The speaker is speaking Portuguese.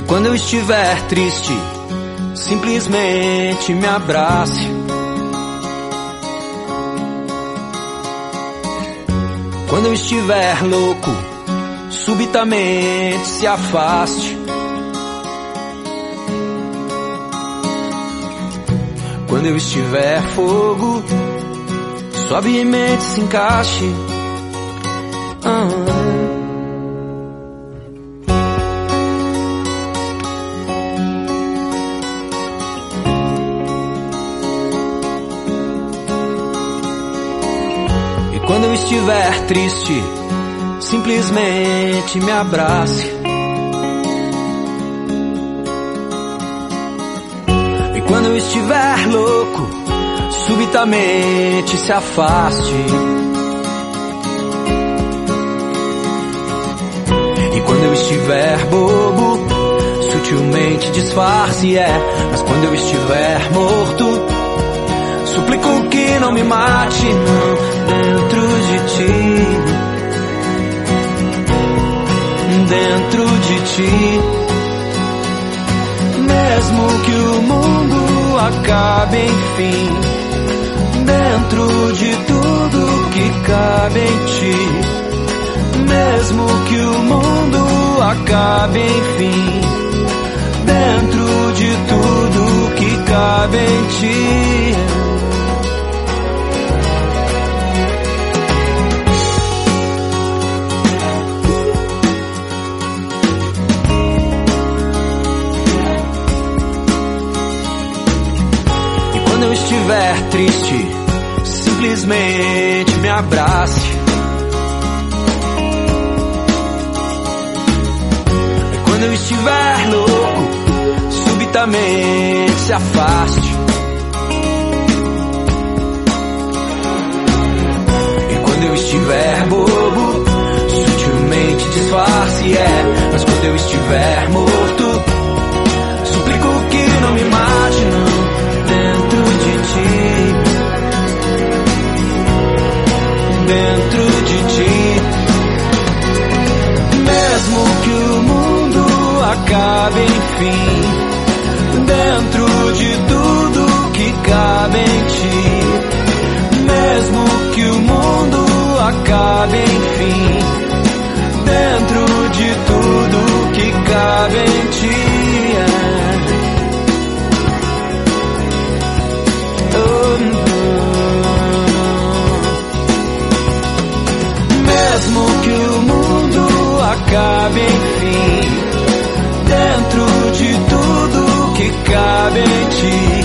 Quando eu estiver triste, simplesmente me abrace. Quando eu estiver louco, subitamente se afaste. Quando eu estiver fogo, suavemente se encaixe. E quando eu estiver triste, simplesmente me abrace. E quando eu estiver louco, subitamente se afaste. E quando eu estiver bobo, sutilmente disfarce, mas quando eu estiver morto, suplico que não me mate, não, dentro de ti, dentro de ti. Mesmo que o mundo acabe, enfim, dentro de tudo que cabe em ti. Mesmo que o mundo acabe, enfim, dentro de tudo que cabe em ti. E quando eu estiver triste, simplesmente me abrace. Quando eu estiver louco, subitamente se afaste. E quando eu estiver bobo, sutilmente disfarce, mas quando eu estiver morto, suplico que não me mate, não, dentro de ti, dentro de ti. Mesmo que o mundo acabe, enfim, dentro de tudo que cabe em ti. Mesmo que o mundo acabe, enfim, dentro de tudo que cabe em ti. Mesmo que o mundo acabe, enfim, dentro de tudo que cabe em ti.